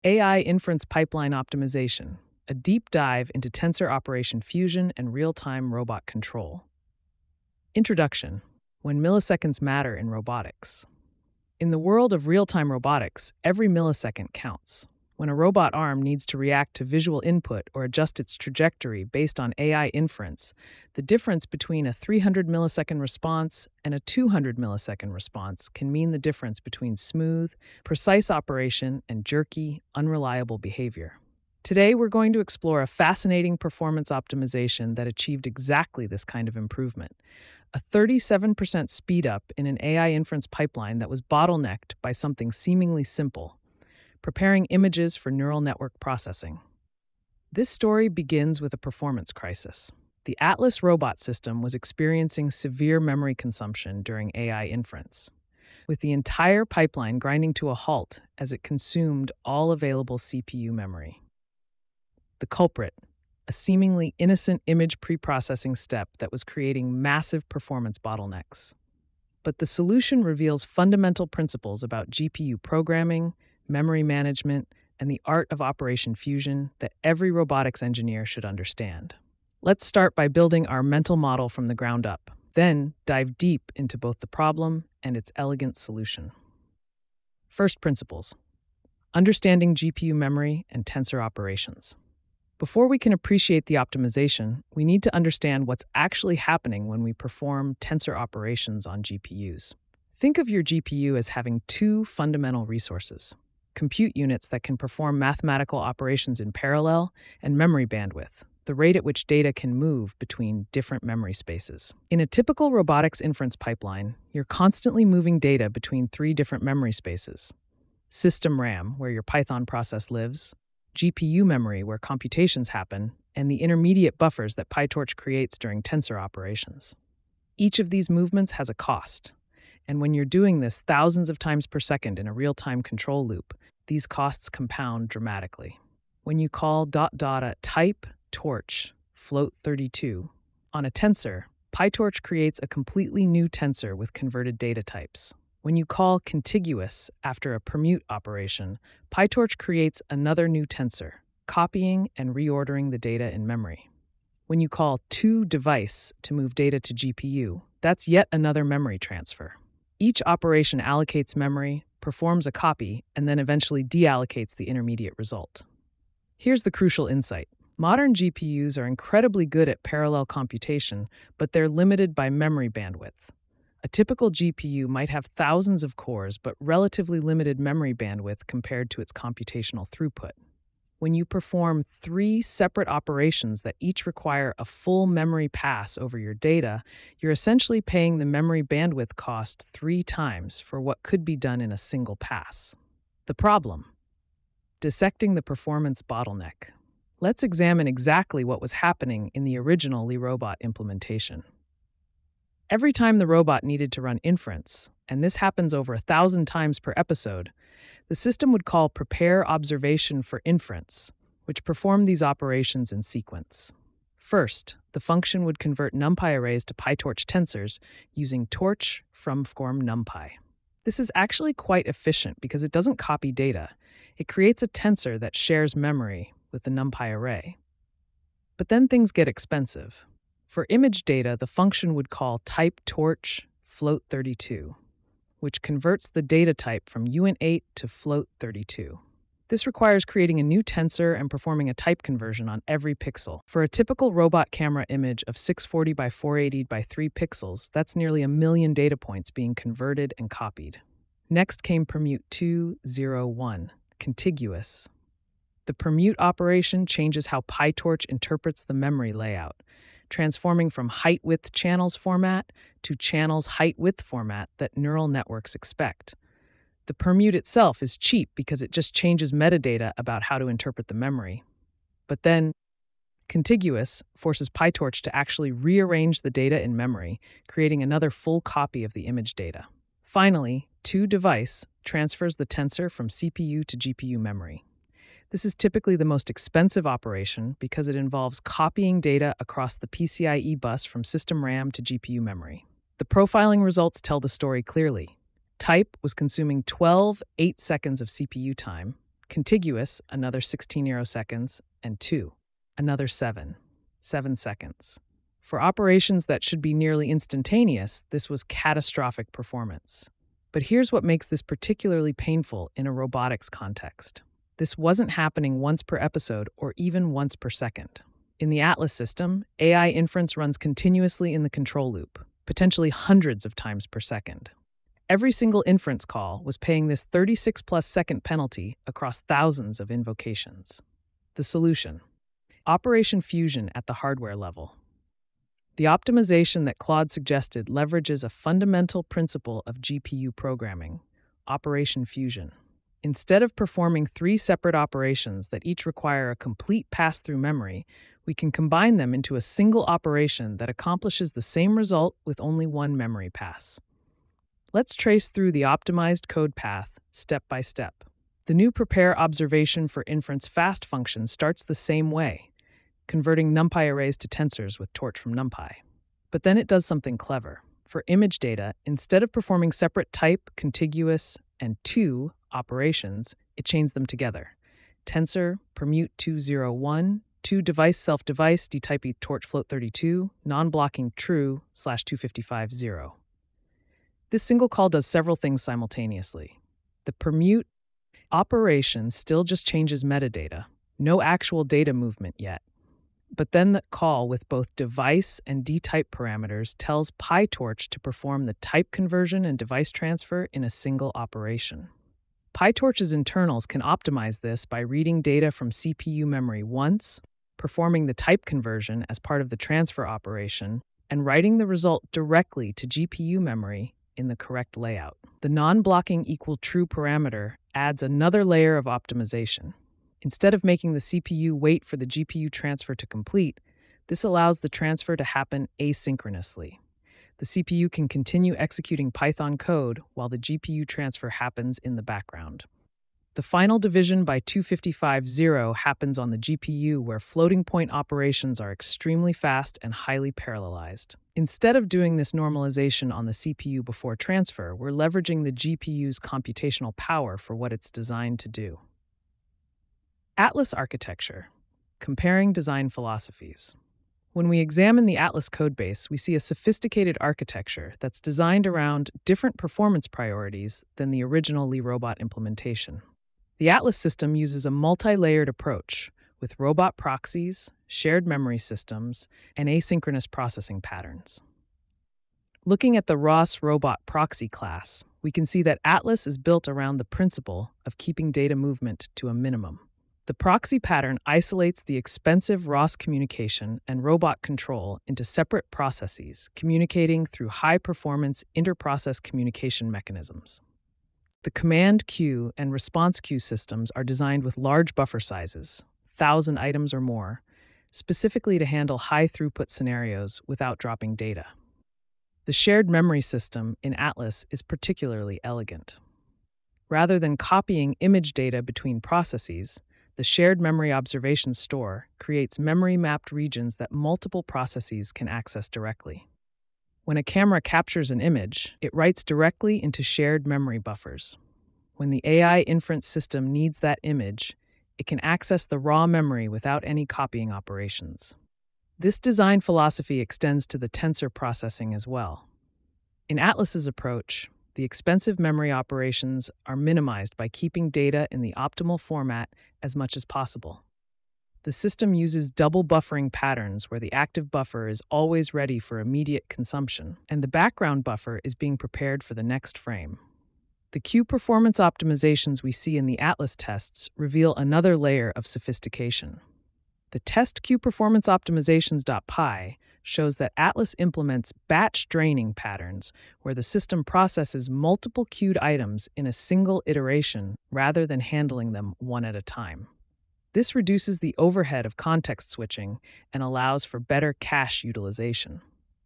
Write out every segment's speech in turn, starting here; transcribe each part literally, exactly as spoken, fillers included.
A I Inference Pipeline Optimization, a deep dive into tensor operation fusion and real-time robot control. Introduction: When milliseconds matter in robotics. In the world of real-time robotics, every millisecond counts. When a robot arm needs to react to visual input or adjust its trajectory based on A I inference, the difference between a three hundred millisecond response and a two hundred millisecond response can mean the difference between smooth, precise operation and jerky, unreliable behavior. Today, we're going to explore a fascinating performance optimization that achieved exactly this kind of improvement: a thirty-seven percent speedup in an A I inference pipeline that was bottlenecked by something seemingly simple: preparing images for neural network processing. This story begins with a performance crisis. The Atlas robot system was experiencing severe memory consumption during A I inference, with the entire pipeline grinding to a halt as it consumed all available C P U memory. The culprit: a seemingly innocent image preprocessing step that was creating massive performance bottlenecks. But the solution reveals fundamental principles about G P U programming, memory management, and the art of operation fusion that every robotics engineer should understand. Let's start by building our mental model from the ground up, then dive deep into both the problem and its elegant solution. First principles: understanding G P U memory and tensor operations. Before we can appreciate the optimization, we need to understand what's actually happening when we perform tensor operations on G P Us. Think of your G P U as having two fundamental resources: compute units that can perform mathematical operations in parallel, and memory bandwidth, the rate at which data can move between different memory spaces. In a typical robotics inference pipeline, you're constantly moving data between three different memory spaces: system RAM, where your Python process lives; G P U memory, where computations happen; and the intermediate buffers that PyTorch creates during tensor operations. Each of these movements has a cost, and when you're doing this thousands of times per second in a real-time control loop, these costs compound dramatically. When you call dot data type torch float thirty-two on a tensor, PyTorch creates a completely new tensor with converted data types. When you call contiguous after a permute operation, PyTorch creates another new tensor, copying and reordering the data in memory. When you call toDevice to move data to G P U, that's yet another memory transfer. Each operation allocates memory, performs a copy, and then eventually deallocates the intermediate result. Here's the crucial insight: modern G P Us are incredibly good at parallel computation, but they're limited by memory bandwidth. A typical G P U might have thousands of cores, but relatively limited memory bandwidth compared to its computational throughput. When you perform three separate operations that each require a full memory pass over your data, you're essentially paying the memory bandwidth cost three times for what could be done in a single pass. The problem: dissecting the performance bottleneck. Let's examine exactly what was happening in the original LiRobot implementation. Every time the robot needed to run inference, and this happens over a thousand times per episode, the system would call prepare observation for inference, which performed these operations in sequence. First, the function would convert NumPy arrays to PyTorch tensors using torch from form NumPy. This is actually quite efficient because it doesn't copy data. It creates a tensor that shares memory with the NumPy array. But then things get expensive. For image data, the function would call type torch float thirty-two, which converts the data type from U N eight to float thirty-two. This requires creating a new tensor and performing a type conversion on every pixel. For a typical robot camera image of six forty by four eighty by three pixels, that's nearly a million data points being converted and copied. Next came permute two zero one, contiguous. The permute operation changes how PyTorch interprets the memory layout, transforming from height-width channels format to channels height-width format that neural networks expect. The permute itself is cheap because it just changes metadata about how to interpret the memory. But then, contiguous forces PyTorch to actually rearrange the data in memory, creating another full copy of the image data. Finally, toDevice transfers the tensor from C P U to G P U memory. This is typically the most expensive operation because it involves copying data across the PCIe bus from system RAM to G P U memory. The profiling results tell the story clearly. Type was consuming twelve eight seconds of C P U time, Contiguous, another sixteen aeroseconds, and two, another seven, seven seconds. For operations that should be nearly instantaneous, this was catastrophic performance. But here's what makes this particularly painful in a robotics context. This wasn't happening once per episode or even once per second. In the Atlas system, A I inference runs continuously in the control loop, potentially hundreds of times per second. Every single inference call was paying this thirty-six plus second penalty across thousands of invocations. The solution: Operation Fusion at the hardware level. The optimization that Claude suggested leverages a fundamental principle of G P U programming: Operation Fusion. Instead of performing three separate operations that each require a complete pass-through memory, we can combine them into a single operation that accomplishes the same result with only one memory pass. Let's trace through the optimized code path step by step. The new prepare observation for inference fast function starts the same way, converting NumPy arrays to tensors with torch from NumPy. But then it does something clever. For image data, instead of performing separate type, contiguous, and two operations, it chains them together. Tensor, permute two zero one, two device self-device, dtype e torch float thirty-two, non-blocking true, slash two fifty-five zero. This single call does several things simultaneously. The permute operation still just changes metadata, no actual data movement yet. But then the call with both device and dtype parameters tells PyTorch to perform the type conversion and device transfer in a single operation. PyTorch's internals can optimize this by reading data from C P U memory once, performing the type conversion as part of the transfer operation, and writing the result directly to G P U memory in the correct layout. The non-blocking equal true parameter adds another layer of optimization. Instead of making the C P U wait for the G P U transfer to complete, this allows the transfer to happen asynchronously. The C P U can continue executing Python code while the G P U transfer happens in the background. The final division by two fifty-five zero happens on the G P U, where floating point operations are extremely fast and highly parallelized. Instead of doing this normalization on the C P U before transfer, we're leveraging the G P U's computational power for what it's designed to do. Atlas architecture: comparing design philosophies. When we examine the Atlas codebase, we see a sophisticated architecture that's designed around different performance priorities than the original Lee robot implementation. The Atlas system uses a multi-layered approach with robot proxies, shared memory systems, and asynchronous processing patterns. Looking at the R O S robot proxy class, we can see that Atlas is built around the principle of keeping data movement to a minimum. The proxy pattern isolates the expensive R O S communication and robot control into separate processes, communicating through high-performance inter-process communication mechanisms. The command queue and response queue systems are designed with large buffer sizes, one thousand items or more, specifically to handle high-throughput scenarios without dropping data. The shared memory system in Atlas is particularly elegant. Rather than copying image data between processes, the shared memory observation store creates memory-mapped regions that multiple processes can access directly. When a camera captures an image, it writes directly into shared memory buffers. When the A I inference system needs that image, it can access the raw memory without any copying operations. This design philosophy extends to the tensor processing as well. In Atlas's approach, the expensive memory operations are minimized by keeping data in the optimal format as much as possible. The system uses double buffering patterns where the active buffer is always ready for immediate consumption, and the background buffer is being prepared for the next frame. The queue performance optimizations we see in the Atlas tests reveal another layer of sophistication. The test queue performance optimizations.py shows that Atlas implements batch draining patterns where the system processes multiple queued items in a single iteration rather than handling them one at a time. This reduces the overhead of context switching and allows for better cache utilization.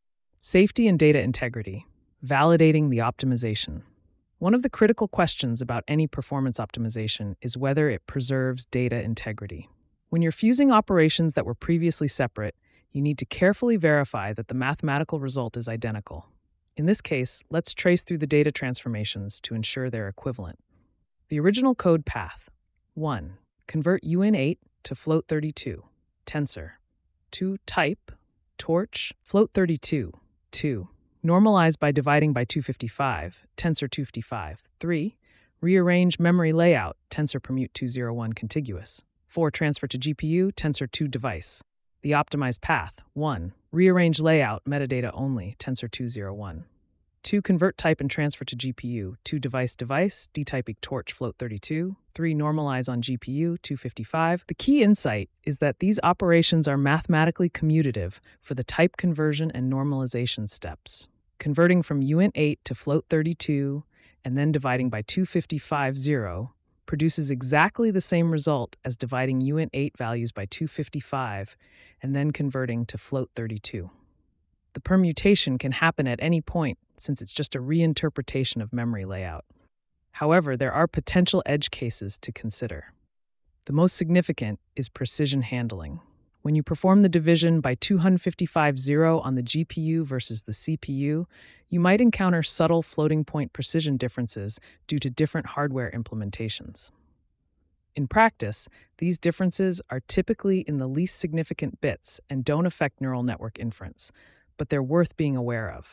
Safety and data integrity: validating the optimization. One of the critical questions about any performance optimization is whether it preserves data integrity. When you're fusing operations that were previously separate, you need to carefully verify that the mathematical result is identical. In this case, let's trace through the data transformations to ensure they're equivalent. The original code path: one. Convert U N eight to float thirty-two. Tensor. two. Type. Torch. Float thirty-two. two. Normalize by dividing by two fifty-five. Tensor two fifty-five. three. Rearrange memory layout. Tensor permute two oh one contiguous. four. Transfer to G P U. Tensor two device. The optimized path. one. Rearrange layout. Metadata only. Tensor two oh one. two. Convert type and transfer to G P U. two. Device device. Detyping torch float thirty-two. three. Normalize on G P U. two fifty-five. The key insight is that these operations are mathematically commutative for the type conversion and normalization steps. Converting from U N eight to float thirty-two and then dividing by two fifty-five zero produces exactly the same result as dividing U N eight values by two fifty-five and then converting to float thirty-two. The permutation can happen at any point since it's just a reinterpretation of memory layout. However, there are potential edge cases to consider. The most significant is precision handling. When you perform the division by two fifty-five zero on the G P U versus the C P U, you might encounter subtle floating point precision differences due to different hardware implementations. In practice, these differences are typically in the least significant bits and don't affect neural network inference, but they're worth being aware of.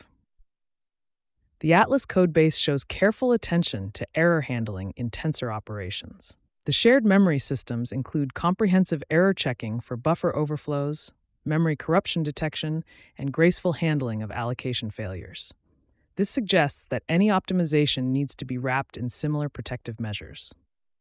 The Atlas codebase shows careful attention to error handling in tensor operations. The shared memory systems include comprehensive error checking for buffer overflows, memory corruption detection, and graceful handling of allocation failures. This suggests that any optimization needs to be wrapped in similar protective measures.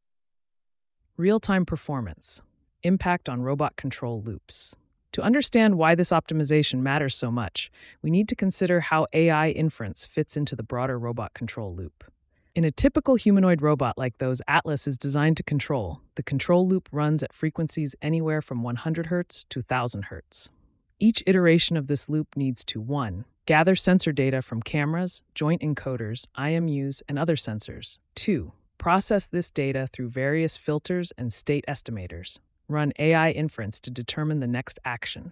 Real-time performance. Impact on robot control loops. To understand why this optimization matters so much, we need to consider how A I inference fits into the broader robot control loop. In a typical humanoid robot like those Atlas is designed to control, the control loop runs at frequencies anywhere from one hundred hertz to one thousand hertz. Each iteration of this loop needs to one. Gather sensor data from cameras, joint encoders, I M Us, and other sensors. two. Process this data through various filters and state estimators. Run A I inference to determine the next action.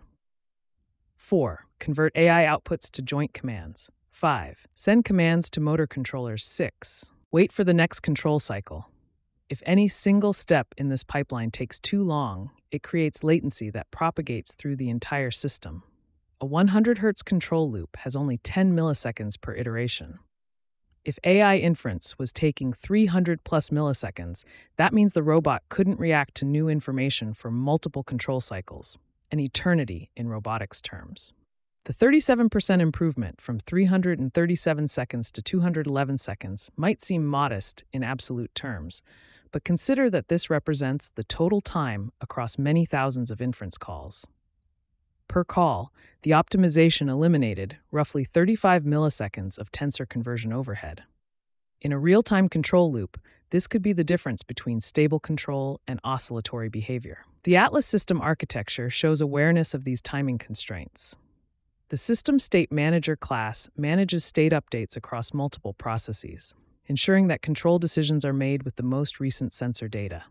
four. Convert A I outputs to joint commands. five. Send commands to motor controllers. six. Wait for the next control cycle. If any single step in this pipeline takes too long, it creates latency that propagates through the entire system. A one hundred hertz control loop has only ten milliseconds per iteration. If A I inference was taking three hundred plus milliseconds, that means the robot couldn't react to new information for multiple control cycles, an eternity in robotics terms. The thirty-seven percent improvement from three hundred thirty-seven seconds to two hundred eleven seconds might seem modest in absolute terms, but consider that this represents the total time across many thousands of inference calls. Per call, the optimization eliminated roughly thirty-five milliseconds of tensor conversion overhead. In a real-time control loop, this could be the difference between stable control and oscillatory behavior. The Atlas system architecture shows awareness of these timing constraints. The System State Manager class manages state updates across multiple processes, ensuring that control decisions are made with the most recent sensor data.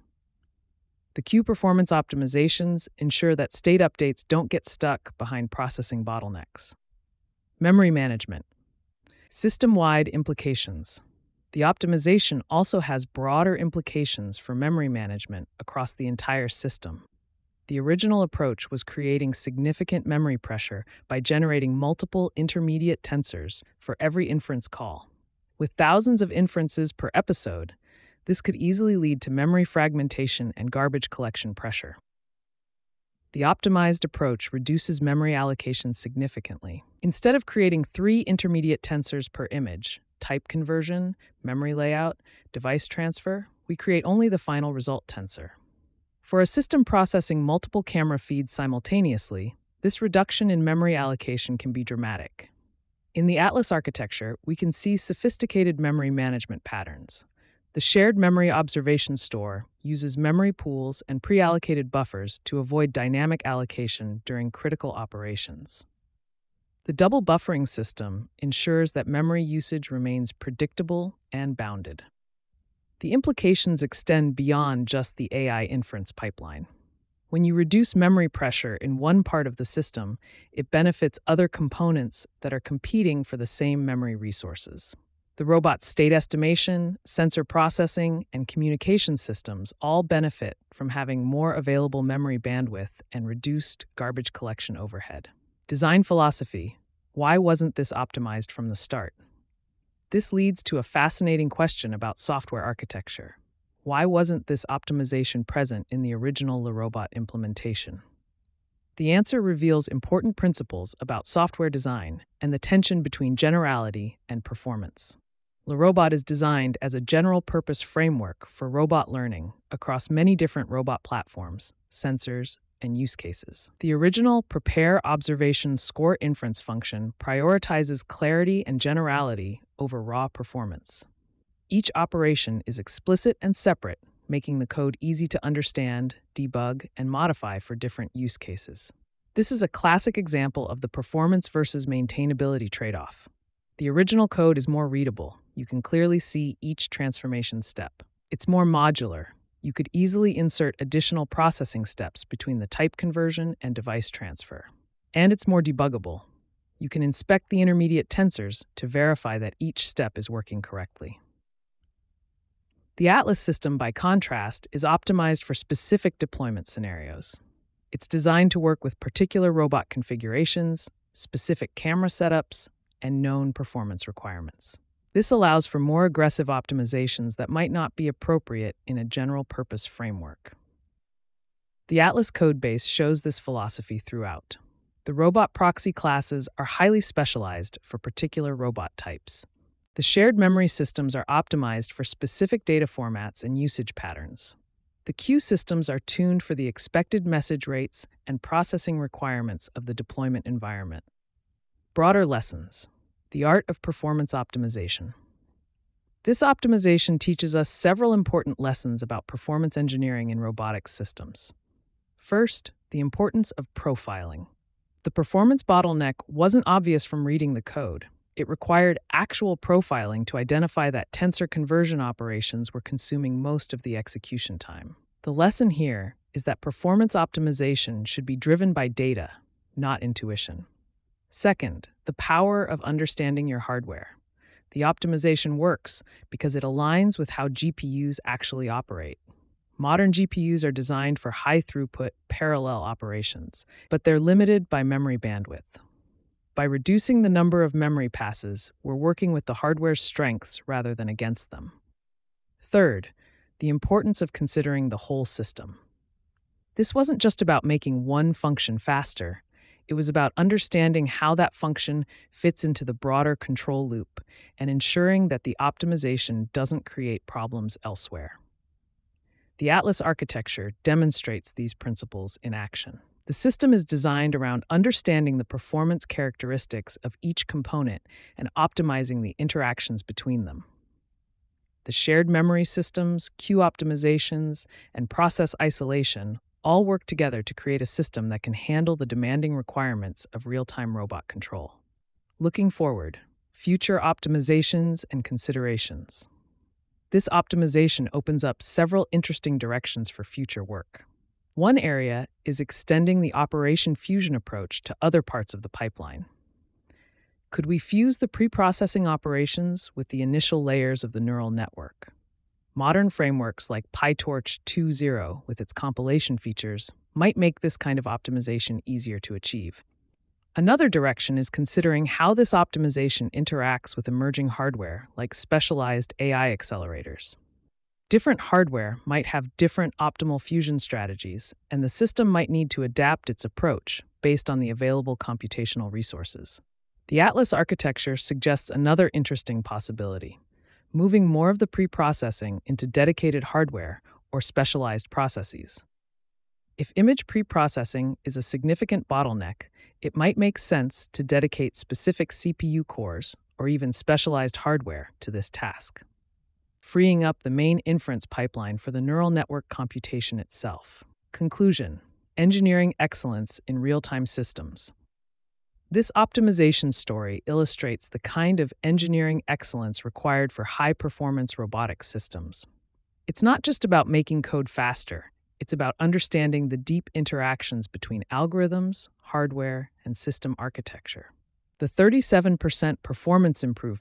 The Q performance optimizations ensure that state updates don't get stuck behind processing bottlenecks. Memory management. System-wide implications. The optimization also has broader implications for memory management across the entire system. The original approach was creating significant memory pressure by generating multiple intermediate tensors for every inference call. With thousands of inferences per episode, this could easily lead to memory fragmentation and garbage collection pressure. The optimized approach reduces memory allocation significantly. Instead of creating three intermediate tensors per image, type conversion, memory layout, device transfer, we create only the final result tensor. For a system processing multiple camera feeds simultaneously, this reduction in memory allocation can be dramatic. In the Atlas architecture, we can see sophisticated memory management patterns. The shared memory observation store uses memory pools and pre-allocated buffers to avoid dynamic allocation during critical operations. The double buffering system ensures that memory usage remains predictable and bounded. The implications extend beyond just the A I inference pipeline. When you reduce memory pressure in one part of the system, it benefits other components that are competing for the same memory resources. The robot's state estimation, sensor processing, and communication systems all benefit from having more available memory bandwidth and reduced garbage collection overhead. Design philosophy. Why wasn't this optimized from the start? This leads to a fascinating question about software architecture. Why wasn't this optimization present in the original LeRobot implementation? The answer reveals important principles about software design and the tension between generality and performance. LeRobot is designed as a general-purpose framework for robot learning across many different robot platforms, sensors, and use cases. The original Prepare Observation Score Inference function prioritizes clarity and generality over raw performance. Each operation is explicit and separate, making the code easy to understand, debug, and modify for different use cases. This is a classic example of the performance versus maintainability trade-off. The original code is more readable. You can clearly see each transformation step. It's more modular. You could easily insert additional processing steps between the type conversion and device transfer. And it's more debuggable. You can inspect the intermediate tensors to verify that each step is working correctly. The Atlas system, by contrast, is optimized for specific deployment scenarios. It's designed to work with particular robot configurations, specific camera setups, and known performance requirements. This allows for more aggressive optimizations that might not be appropriate in a general-purpose framework. The Atlas codebase shows this philosophy throughout. The robot proxy classes are highly specialized for particular robot types. The shared memory systems are optimized for specific data formats and usage patterns. The queue systems are tuned for the expected message rates and processing requirements of the deployment environment. Broader lessons. The art of performance optimization. This optimization teaches us several important lessons about performance engineering in robotics systems. First, the importance of profiling. The performance bottleneck wasn't obvious from reading the code. It required actual profiling to identify that tensor conversion operations were consuming most of the execution time. The lesson here is that performance optimization should be driven by data, not intuition. Second, the power of understanding your hardware. The optimization works because it aligns with how G P Us actually operate. Modern G P Us are designed for high-throughput, parallel operations, but they're limited by memory bandwidth. By reducing the number of memory passes, we're working with the hardware's strengths rather than against them. Third, the importance of considering the whole system. This wasn't just about making one function faster. It was about understanding how that function fits into the broader control loop and ensuring that the optimization doesn't create problems elsewhere. The Atlas architecture demonstrates these principles in action. The system is designed around understanding the performance characteristics of each component and optimizing the interactions between them. The shared memory systems, queue optimizations, and process isolation all work together to create a system that can handle the demanding requirements of real-time robot control. Looking forward, future optimizations and considerations. This optimization opens up several interesting directions for future work. One area is extending the Operation Fusion approach to other parts of the pipeline. Could we fuse the pre-processing operations with the initial layers of the neural network? Modern frameworks like PyTorch two point oh, with its compilation features, might make this kind of optimization easier to achieve. Another direction is considering how this optimization interacts with emerging hardware, like specialized A I accelerators. Different hardware might have different optimal fusion strategies, and the system might need to adapt its approach based on the available computational resources. The Atlas architecture suggests another interesting possibility: moving more of the pre-processing into dedicated hardware or specialized processes. If image pre-processing is a significant bottleneck, it might make sense to dedicate specific C P U cores or even specialized hardware to this task, freeing up the main inference pipeline for the neural network computation itself. Conclusion: engineering excellence in real-time systems. This optimization story illustrates the kind of engineering excellence required for high-performance robotic systems. It's not just about making code faster, it's about understanding the deep interactions between algorithms, hardware, and system architecture. The thirty-seven percent performance improvement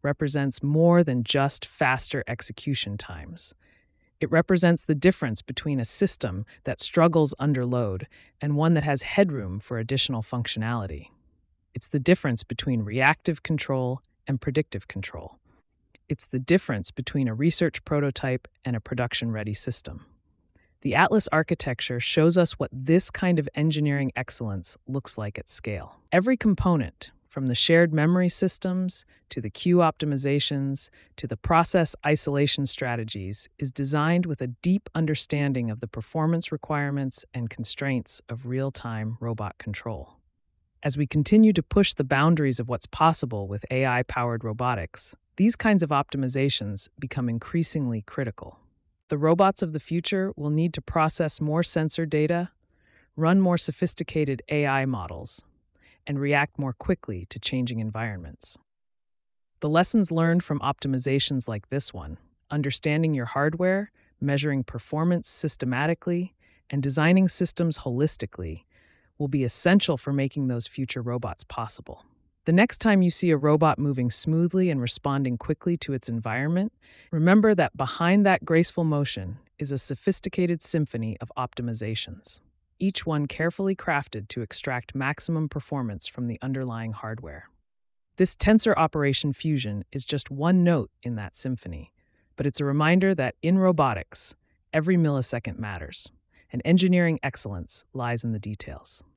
represents more than just faster execution times. It represents the difference between a system that struggles under load and one that has headroom for additional functionality. It's the difference between reactive control and predictive control. It's the difference between a research prototype and a production-ready system. The Atlas architecture shows us what this kind of engineering excellence looks like at scale. Every component, from the shared memory systems to the queue optimizations to the process isolation strategies, is designed with a deep understanding of the performance requirements and constraints of real-time robot control. As we continue to push the boundaries of what's possible with A I-powered robotics, these kinds of optimizations become increasingly critical. The robots of the future will need to process more sensor data, run more sophisticated A I models, and react more quickly to changing environments. The lessons learned from optimizations like this one, understanding your hardware, measuring performance systematically, and designing systems holistically, will be essential for making those future robots possible. The next time you see a robot moving smoothly and responding quickly to its environment, remember that behind that graceful motion is a sophisticated symphony of optimizations, each one carefully crafted to extract maximum performance from the underlying hardware. This tensor operation fusion is just one note in that symphony, but it's a reminder that in robotics, every millisecond matters, and engineering excellence lies in the details.